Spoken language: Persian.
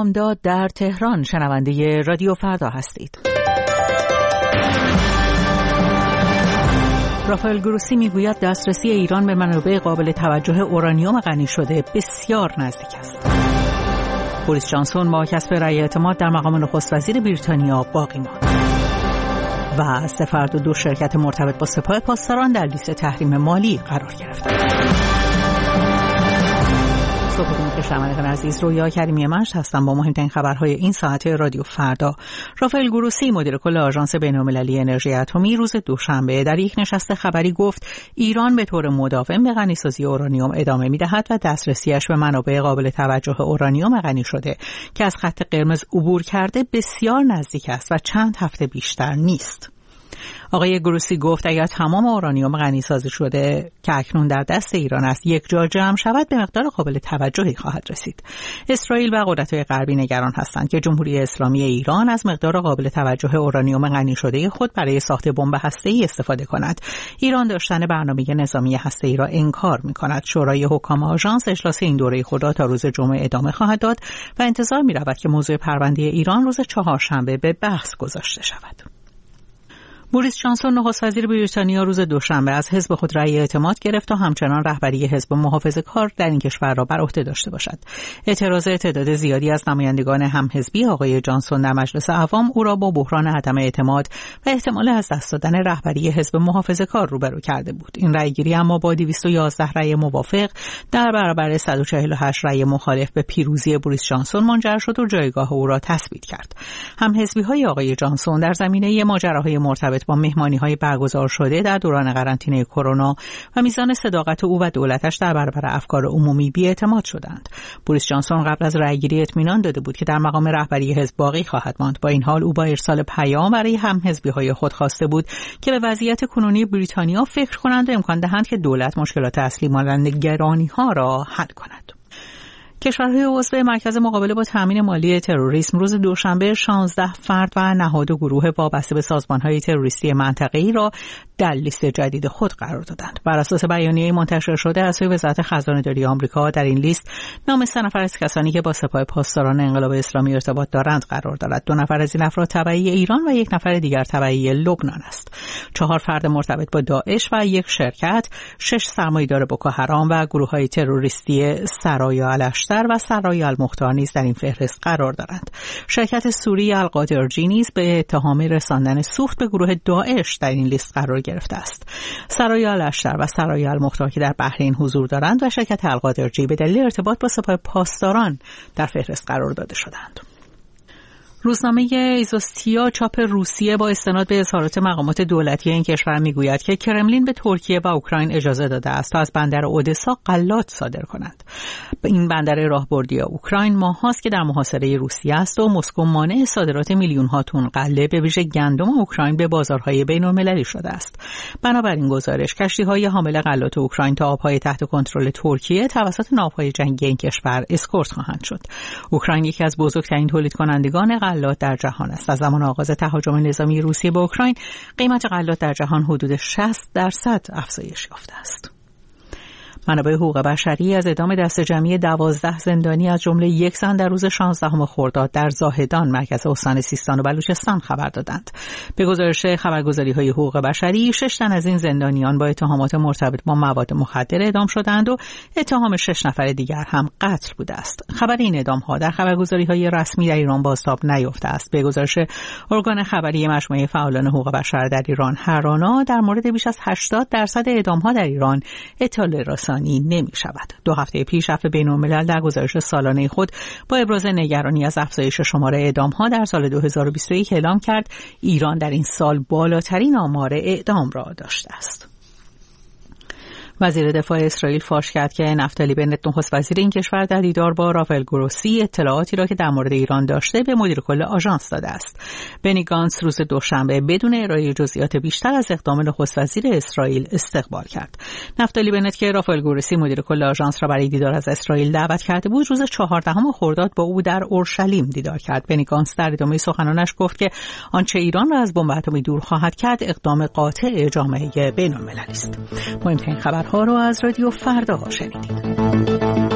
بامداد در تهران. شنونده رادیو فردا هستید. رافائل گروسی میگوید دسترسی ایران به منابع قابل توجه اورانیوم غنی شده بسیار نزدیک است. بوریس جانسون با کسب رأی اعتماد در مقام نخست وزیر بریتانیا باقی ماند. و 3 فرد و 2 شرکت مرتبط با سپاه پاسداران در لیست تحریم مالی قرار گرفتند. صبحتون بخیر شنوندگان عزیز، رویا کریمی مشت هستم با مهمترین خبرهای این ساعت رادیو فردا. رافائل گروسی مدیر کل آژانس بین‌المللی انرژی اتمی روز دوشنبه در یک نشست خبری گفت ایران به طور مداوم به غنیسازی اورانیوم ادامه می‌دهد و دسترسیش به منابع قابل توجه اورانیوم غنی شده که از خط قرمز عبور کرده بسیار نزدیک است و چند هفته بیشتر نیست. آقای گروسی گفت اگر تمام اورانیوم غنی‌سازی شده که اکنون در دست ایران است یک جا جمع شود به مقدار قابل توجهی خواهد رسید. اسرائیل و قدرت‌های غربی نگران هستند که جمهوری اسلامی ایران از مقدار قابل توجه اورانیوم غنی شده خود برای ساخت بمب هسته‌ای استفاده کند. ایران داشتن برنامه نظامی هسته‌ای را انکار می‌کند. شورای حکام آژانس اجلاس این دوره خود را تا روز جمعه ادامه خواهد داد و انتظار می‌رود که موضوع پرونده ایران روز چهارشنبه به بحث گذاشته شود. بوریس جانسون نخست وزیر بریتانیا روز دوشنبه از حزب خود رأی اعتماد گرفت تا همچنان رهبری حزب محافظه‌کار در این کشور را بر عهده داشته باشد. اعتراض تعداد زیادی از نمایندگان همحزبی آقای جانسون در مجلس عوام او را با بحران عدم اعتماد و احتمال از دست دادن رهبری حزب محافظه‌کار روبرو کرده بود. این رأیگیری اما با 211 رأی موافق در برابر 148 رأی مخالف به پیروزی بوریس جانسون منجر شد و جایگاه او را تثبیت کرد. همحزبی‌های آقای جانسون در زمینه ماجراهای مرتبط با مهمانی‌های برگزار شده در دوران قرنطینه کرونا و میزان صداقت او و دولتش در برابر افکار عمومی بی‌اعتماد شدند. بوریس جانسون قبل از رأیگیری اطمینان داده بود که در مقام رهبری حزب باقی خواهد ماند. با این حال او با ارسال پیام برای همحزبی‌های خود خواسته بود که به وضعیت کنونی بریتانیا فکر کنند و امکان دهند که دولت مشکلات اصلی مانند گرانی‌ها را حل کند. کشورهای عضو مرکز مقابله با تامین مالی تروریسم روز دوشنبه 16 فرد و نهاد و گروه وابسته به سازمان‌های تروریستی منطقه‌ای را در لیست جدید خود قرار دادند. بر اساس بیانیه منتشر شده از سوی وزارت خزانه‌داری آمریکا در این لیست نام 3 نفر از کسانی که با سپاه پاسداران انقلاب اسلامی ارتباط دارند قرار دارد. 2 نفر از این افراد تبعی ایران و 1 نفر دیگر تبعی لبنان است. 4 فرد مرتبط با داعش و 1 شرکت، 6 سرمایه‌دار بوکو حرام و گروه‌های تروریستی سرایا الاشتر و سرایا المختار نیز در این فهرست قرار دارند. شرکت سوری القادرجی نیز به اتهام رساندن سوخت به گروه داعش در این لیست قرار گرفته است. سرایا الاشتر و سرایا المختار که در بحرین حضور دارند و شرکت القادرجی به دلیل ارتباط با سپاه پاسداران در فهرست قرار داده شدند. روزنامه ایزوستیا چاپ روسیه با استناد به اظهارات مقامات دولتی این کشور میگوید که کرملین به ترکیه و اوکراین اجازه داده است تا از بندر اودسا غلات صادر کنند. این بندر راهبردی اوکراین ماه‌هاست که در محاصره روسیه است و مسکو مانع صادرات میلیون‌ها تن غله به ویژه گندم اوکراین به بازارهای بین‌المللی شده است. بنابراین گزارش کشتی‌های حامل غلات اوکراین تا آب‌های تحت کنترل ترکیه توسط ناوهای جنگی این کشور اسکورت خواهند شد. اوکراین یکی از بزرگترین تولید کنندگان غلات در جهان است. از زمان آغاز تهاجم نظامی روسیه به اوکراین قیمت غلات در جهان حدود 60% افزایش یافته است. منابع حقوق بشری از اعدام دست جمعی 12 زندانی از جمله 1 زن در روز 16 خرداد در زاهدان مرکز استان سیستان و بلوچستان خبر دادند. به گزارش خبرگزاری‌های حقوق بشری 6 تن از این زندانیان با اتهامات مرتبط با مواد مخدر اعدام شدند و اتهام 6 نفر دیگر هم قتل بوده است. خبر این اعدام‌ها در خبرگزاری‌های رسمی در ایران بازتاب نیافته است. به گزارش ارگان خبری مجموعه فعالان حقوق بشر در ایران هرانا در مورد بیش از 80% اعدام‌ها در ایران اطلاع نمی شود. 2 هفته پیش عفو بین‌الملل در گزارش سالانه خود با ابراز نگرانی از افزایش شمار اعدام‌ها در سال 2021 اعلام کرد ایران در این سال بالاترین آمار اعدام را داشته است. وزیر دفاع اسرائیل فاش کرد که نفتالی بنت نخست وزیر این کشور در دیدار با رافائل گروسی اطلاعاتی را که در مورد ایران داشته به مدیر کل آژانس داده است. بنی گانتس روز دوشنبه بدون ارائه جزئیات بیشتر از اقدام نخست وزیر اسرائیل استقبال کرد. نفتالی بنت که رافائل گروسی مدیر کل آژانس را برای دیدار از اسرائیل دعوت کرده بود، روز 14 خرداد با او در اورشلیم دیدار کرد. بنی گانتس در ادامه سخنانش گفت که آنچه ایران را از بمب اتمی دور خواهد کرد اقدام قاطع جامعه بین‌المللی است. مهمترین خبرها رو از رادیو فردا شنیدید.